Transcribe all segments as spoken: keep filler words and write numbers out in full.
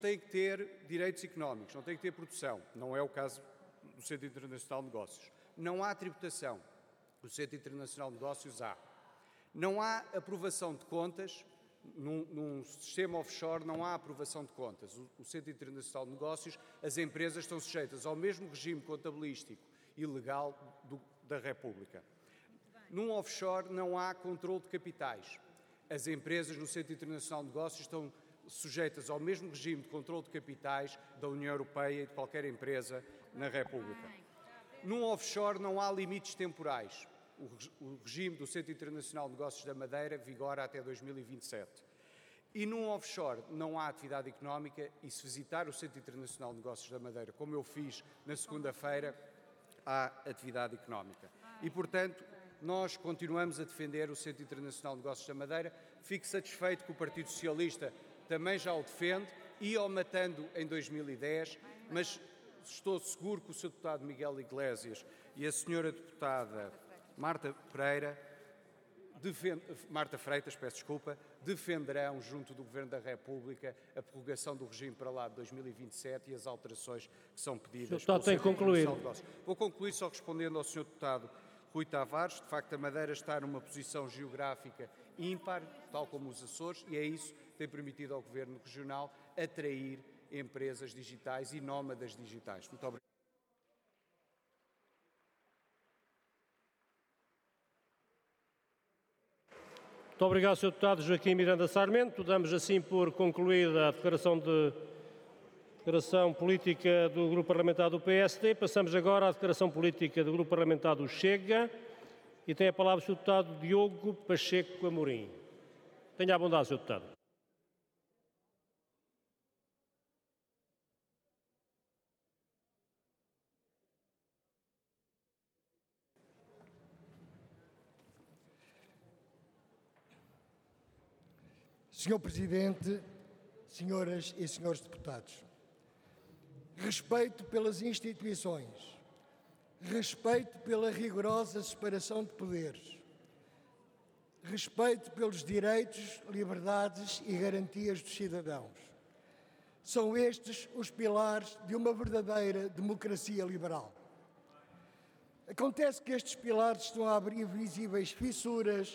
tem que ter direitos económicos, não tem que ter produção. Não é o caso do Centro Internacional de Negócios. Não há tributação. O Centro Internacional de Negócios há. Não há aprovação de contas. Num, num sistema offshore não há aprovação de contas. O, o Centro Internacional de Negócios, as empresas estão sujeitas ao mesmo regime contabilístico e legal do, da República. Num offshore não há controle de capitais. As empresas no Centro Internacional de Negócios estão sujeitas ao mesmo regime de controle de capitais da União Europeia e de qualquer empresa na República. Num offshore não há limites temporais. O regime do Centro Internacional de Negócios da Madeira vigora até dois mil e vinte e sete. E num offshore não há atividade económica e se visitar o Centro Internacional de Negócios da Madeira, como eu fiz na segunda-feira, há atividade económica. E, portanto, nós continuamos a defender o Centro Internacional de Negócios da Madeira. Fico satisfeito que o Partido Socialista também já o defende, ia-o matando em dois mil e dez, mas estou seguro que o senhor deputado Miguel Iglesias e a senhora deputada Marta Pereira, defend... Marta Freitas, peço desculpa, defenderão junto do Governo da República a prorrogação do regime para lá de dois mil e vinte e sete e as alterações que são pedidas. O tem concluir. Vou concluir só respondendo ao senhor deputado Rui Tavares. De facto, a Madeira está numa posição geográfica ímpar, tal como os Açores, e é isso que tem permitido ao Governo Regional atrair empresas digitais e nómadas digitais. Muito obrigado. Muito obrigado, senhor Deputado Joaquim Miranda Sarmento. Damos assim por concluída a declaração, de, declaração política do Grupo Parlamentar do P S D. Passamos agora à declaração política do Grupo Parlamentar do Chega e tem a palavra o senhor Deputado Diogo Pacheco Amorim. Tenha a bondade, senhor Deputado. senhor Presidente, senhoras e senhores deputados, respeito pelas instituições, respeito pela rigorosa separação de poderes, respeito pelos direitos, liberdades e garantias dos cidadãos. São estes os pilares de uma verdadeira democracia liberal. Acontece que estes pilares estão a abrir visíveis fissuras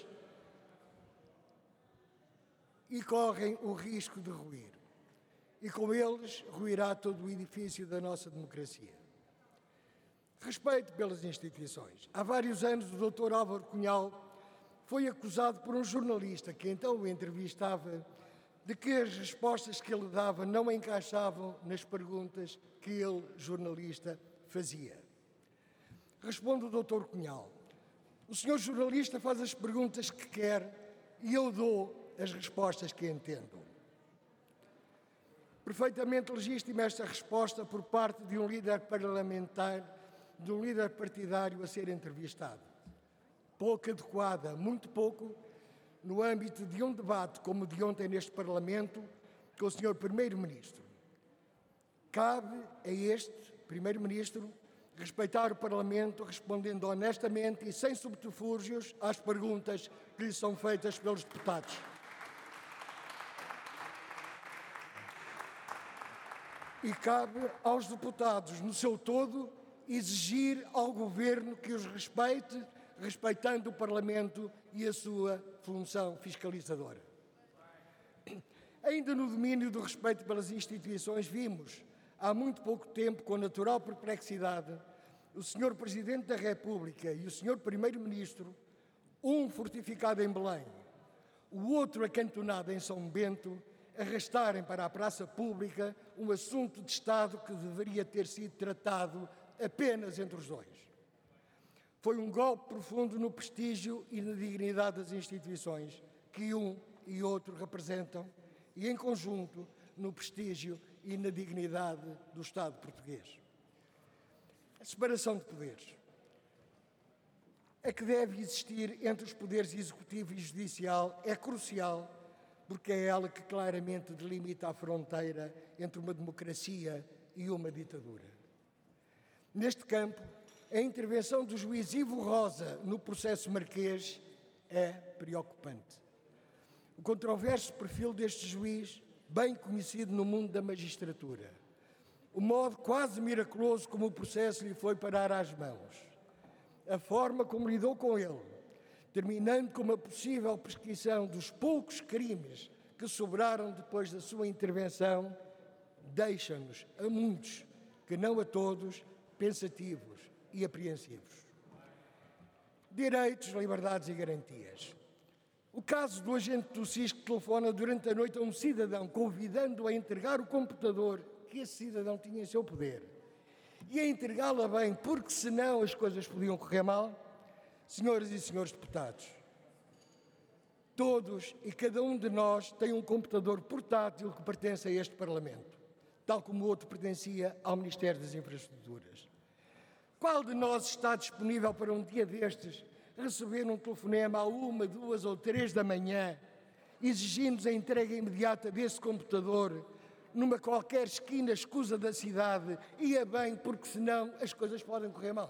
e correm o risco de ruir. E com eles ruirá todo o edifício da nossa democracia. Respeito pelas instituições. Há vários anos o doutor Álvaro Cunhal foi acusado por um jornalista que então o entrevistava de que as respostas que ele dava não encaixavam nas perguntas que ele, jornalista, fazia. Responde o doutor Cunhal: o senhor jornalista faz as perguntas que quer e eu dou as respostas que entendo. Perfeitamente legítima esta resposta por parte de um líder parlamentar, de um líder partidário a ser entrevistado. Pouco adequada, muito pouco, no âmbito de um debate como o de ontem neste Parlamento, com o senhor Primeiro-Ministro. Cabe a este Primeiro-Ministro respeitar o Parlamento, respondendo honestamente e sem subterfúgios às perguntas que lhe são feitas pelos deputados. E cabe aos deputados, no seu todo, exigir ao Governo que os respeite, respeitando o Parlamento e a sua função fiscalizadora. Ainda no domínio do respeito pelas instituições, vimos, há muito pouco tempo, com natural perplexidade, o senhor Presidente da República e o senhor Primeiro-Ministro, um fortificado em Belém, o outro acantonado em São Bento, arrastarem para a praça pública um assunto de Estado que deveria ter sido tratado apenas entre os dois. Foi um golpe profundo no prestígio e na dignidade das instituições que um e outro representam e, em conjunto, no prestígio e na dignidade do Estado português. A separação de poderes. A que deve existir entre os poderes executivo e judicial é crucial, porque é ela que claramente delimita a fronteira entre uma democracia e uma ditadura. Neste campo, a intervenção do juiz Ivo Rosa no processo Marquês é preocupante. O controverso perfil deste juiz bem conhecido no mundo da magistratura. O modo quase miraculoso como o processo lhe foi parar às mãos. A forma como lidou com ele, terminando com uma possível prescrição dos poucos crimes que sobraram depois da sua intervenção, deixa-nos, a muitos, que não a todos, pensativos e apreensivos. Direitos, liberdades e garantias. O caso do agente do S I S que telefona durante a noite a um cidadão, convidando-o a entregar o computador que esse cidadão tinha em seu poder e a entregá-la bem, porque senão as coisas podiam correr mal. Senhoras e senhores deputados, todos e cada um de nós tem um computador portátil que pertence a este Parlamento, tal como o outro pertencia ao Ministério das Infraestruturas. Qual de nós está disponível para um dia destes receber um telefonema à uma, duas ou três da manhã, exigindo a entrega imediata desse computador numa qualquer esquina escusa da cidade, e é bem, porque senão as coisas podem correr mal?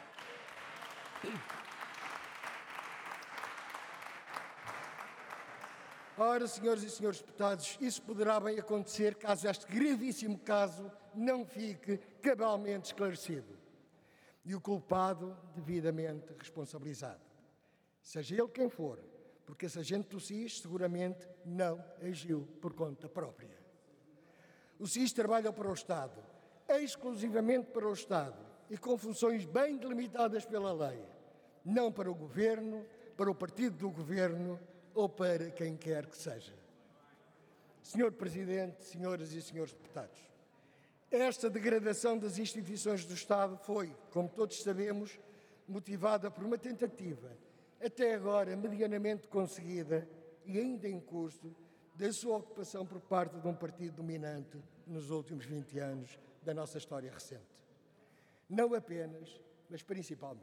Ora, senhoras e senhores deputados, isso poderá bem acontecer caso este gravíssimo caso não fique cabalmente esclarecido e o culpado devidamente responsabilizado. Seja ele quem for, porque esse agente do S I S seguramente não agiu por conta própria. O S I S trabalha para o Estado, exclusivamente para o Estado e com funções bem delimitadas pela lei, não para o Governo, para o partido do Governo ou para quem quer que seja. senhor Presidente, senhoras e senhores deputados, esta degradação das instituições do Estado foi, como todos sabemos, motivada por uma tentativa, até agora medianamente conseguida e ainda em curso, da sua ocupação por parte de um partido dominante nos últimos vinte anos da nossa história recente. Não apenas, mas principalmente.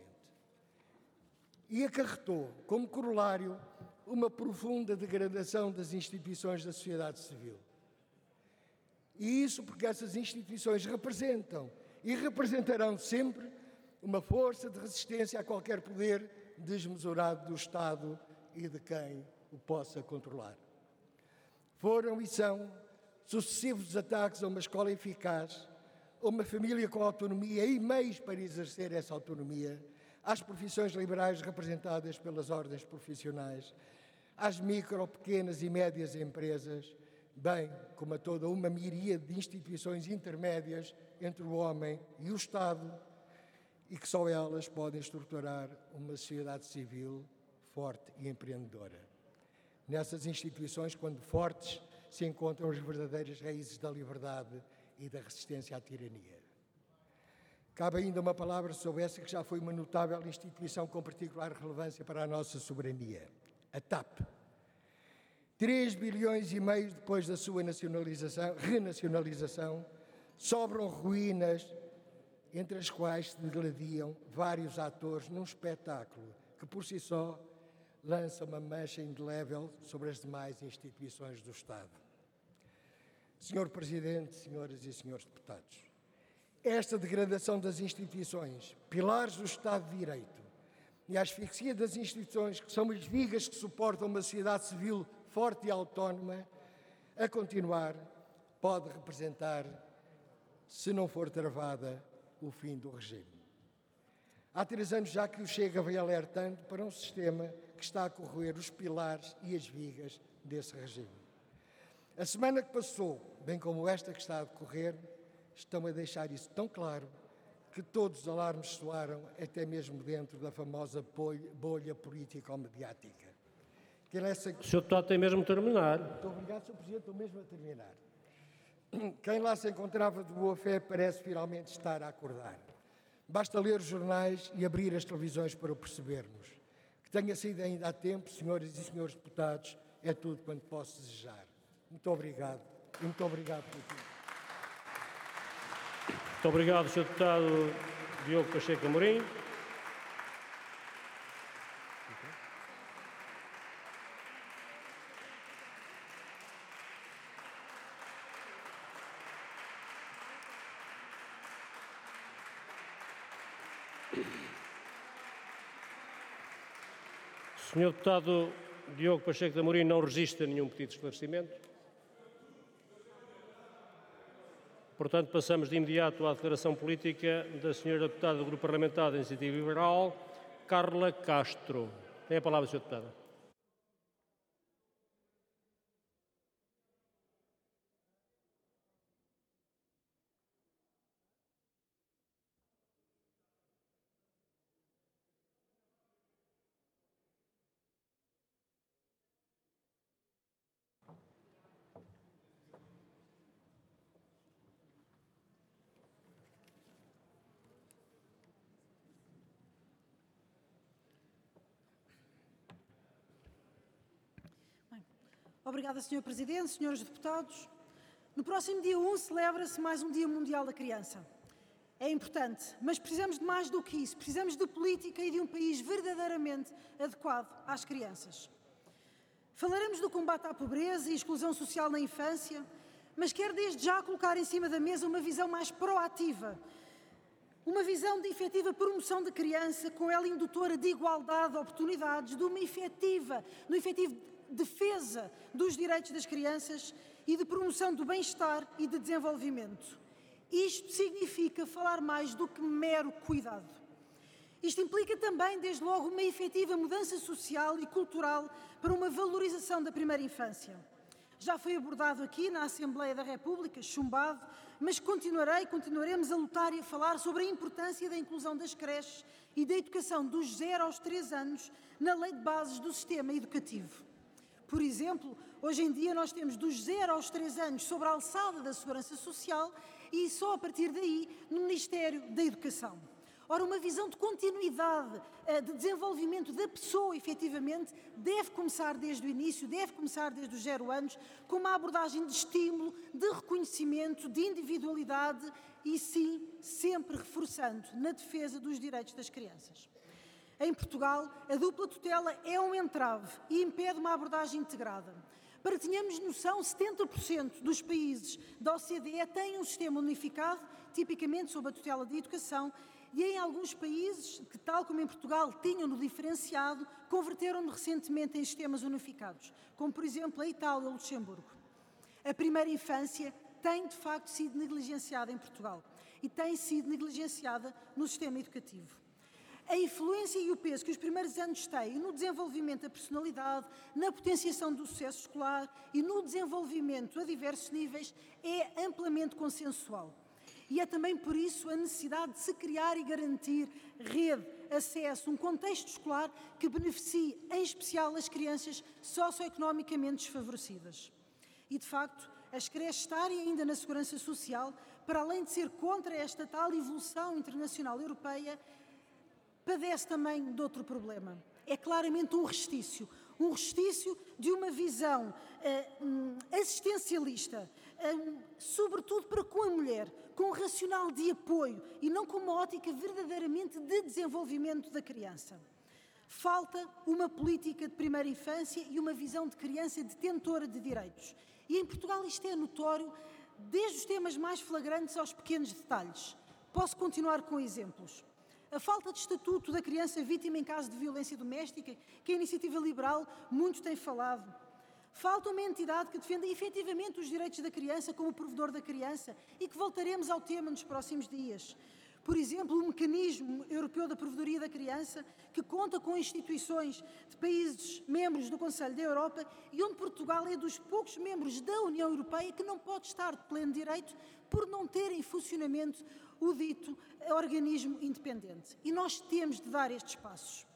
E acarretou, como corolário, uma profunda degradação das instituições da sociedade civil. E isso porque essas instituições representam e representarão sempre uma força de resistência a qualquer poder desmesurado do Estado e de quem o possa controlar. Foram e são sucessivos ataques a uma escola eficaz, a uma família com autonomia e meios para exercer essa autonomia, às profissões liberais representadas pelas ordens profissionais, às micro, pequenas e médias empresas, bem como a toda uma miríade de instituições intermédias entre o homem e o Estado, e que só elas podem estruturar uma sociedade civil forte e empreendedora. Nessas instituições, quando fortes, se encontram as verdadeiras raízes da liberdade e da resistência à tirania. Cabe ainda uma palavra sobre essa que já foi uma notável instituição com particular relevância para a nossa soberania, a TAP. Três bilhões e meio depois da sua nacionalização, renacionalização, sobram ruínas, entre as quais se degladiam vários atores num espetáculo que, por si só, lança uma mancha indelével sobre as demais instituições do Estado. senhor Presidente, senhoras e senhores deputados, esta degradação das instituições, pilares do Estado de Direito, e a asfixia das instituições, que são as vigas que suportam uma sociedade civil forte e autónoma, a continuar, pode representar, se não for travada, o fim do regime. Há três anos já que o Chega vem alertando para um sistema que está a corroer os pilares e as vigas desse regime. A semana que passou, bem como esta que está a decorrer, estão a deixar isso tão claro que todos os alarmes soaram até mesmo dentro da famosa bolha político-mediática. Nessa... O senhor deputado tem mesmo de terminar. Muito obrigado, senhor Presidente, estou mesmo a terminar. Quem lá se encontrava de boa fé parece finalmente estar a acordar. Basta ler os jornais e abrir as televisões para o percebermos. Que tenha sido ainda há tempo, senhoras e senhores deputados, é tudo quanto posso desejar. Muito obrigado. E muito obrigado por tudo. Muito obrigado, senhor Deputado Diogo Pacheco Amorim. senhor Deputado Diogo Pacheco de Amorim não registra nenhum pedido de esclarecimento. Portanto, passamos de imediato à declaração política da senhora deputada do Grupo Parlamentar da Iniciativa Liberal, Carla Castro. Tem a palavra, senhora deputada. Obrigada, senhor Presidente, senhores deputados. No próximo dia um celebra-se mais um Dia Mundial da Criança. É importante, mas precisamos de mais do que isso. Precisamos de política e de um país verdadeiramente adequado às crianças. Falaremos do combate à pobreza e exclusão social na infância, mas quero desde já colocar em cima da mesa uma visão mais proativa, uma visão de efetiva promoção da criança, com ela indutora de igualdade de oportunidades, de uma efetiva, de uma efetiva defesa dos direitos das crianças e de promoção do bem-estar e de desenvolvimento. Isto significa falar mais do que mero cuidado. Isto implica também, desde logo, uma efetiva mudança social e cultural para uma valorização da primeira infância. Já foi abordado aqui na Assembleia da República, chumbado, mas continuarei, continuaremos a lutar e a falar sobre a importância da inclusão das creches e da educação dos zero aos três anos na lei de bases do sistema educativo. Por exemplo, hoje em dia nós temos dos zero aos três anos sobre a alçada da Segurança Social e só a partir daí no Ministério da Educação. Ora, uma visão de continuidade, de desenvolvimento da pessoa, efetivamente, deve começar desde o início, deve começar desde os zero anos, com uma abordagem de estímulo, de reconhecimento, de individualidade e, sim, sempre reforçando na defesa dos direitos das crianças. Em Portugal, a dupla tutela é um entrave e impede uma abordagem integrada. Para que tenhamos noção, setenta por cento dos países da O C D E têm um sistema unificado, tipicamente sob a tutela da educação, e em alguns países, que tal como em Portugal tinham-no diferenciado, converteram-no recentemente em sistemas unificados, como por exemplo a Itália ou o Luxemburgo. A primeira infância tem de facto sido negligenciada em Portugal e tem sido negligenciada no sistema educativo. A influência e o peso que os primeiros anos têm no desenvolvimento da personalidade, na potenciação do sucesso escolar e no desenvolvimento a diversos níveis é amplamente consensual. E é também por isso a necessidade de se criar e garantir rede, acesso, um contexto escolar que beneficie em especial as crianças socioeconomicamente desfavorecidas. E de facto, as creches estarem ainda na Segurança Social, para além de ser contra esta tal evolução internacional europeia, padece também de outro problema. É claramente um restício, um restício de uma visão uh, um, assistencialista, um, sobretudo para com a mulher, com um racional de apoio e não com uma ótica verdadeiramente de desenvolvimento da criança. Falta uma política de primeira infância e uma visão de criança detentora de direitos. E em Portugal isto é notório, desde os temas mais flagrantes aos pequenos detalhes. Posso continuar com exemplos. A falta de estatuto da criança vítima em caso de violência doméstica, que a Iniciativa Liberal muito tem falado. Falta uma entidade que defenda efetivamente os direitos da criança como provedor da criança e que voltaremos ao tema nos próximos dias. Por exemplo, o Mecanismo Europeu da Provedoria da Criança, que conta com instituições de países membros do Conselho da Europa e onde Portugal é dos poucos membros da União Europeia que não pode estar de pleno direito por não ter em funcionamento o dito organismo independente. E nós temos de dar estes passos.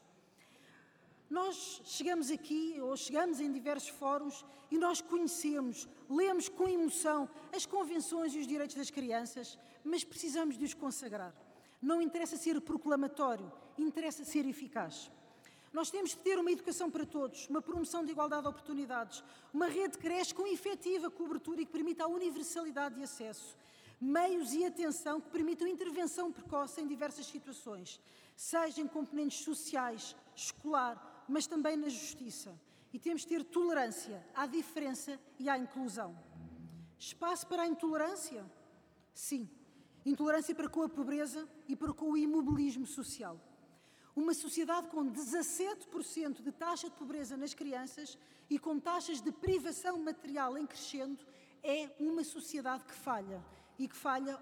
Nós chegamos aqui, ou chegamos em diversos fóruns, e nós conhecemos, lemos com emoção as convenções e os direitos das crianças, mas precisamos de os consagrar. Não interessa ser proclamatório, interessa ser eficaz. Nós temos de ter uma educação para todos, uma promoção de igualdade de oportunidades, uma rede de creches com efetiva cobertura e que permita a universalidade de acesso, meios e atenção que permitam intervenção precoce em diversas situações, seja em componentes sociais, escolar, mas também na justiça. E temos de ter tolerância à diferença e à inclusão. Espaço para a intolerância? Sim. Intolerância para com a pobreza e para com o imobilismo social. Uma sociedade com dezassete por cento de taxa de pobreza nas crianças e com taxas de privação material em crescendo é uma sociedade que falha. e que falha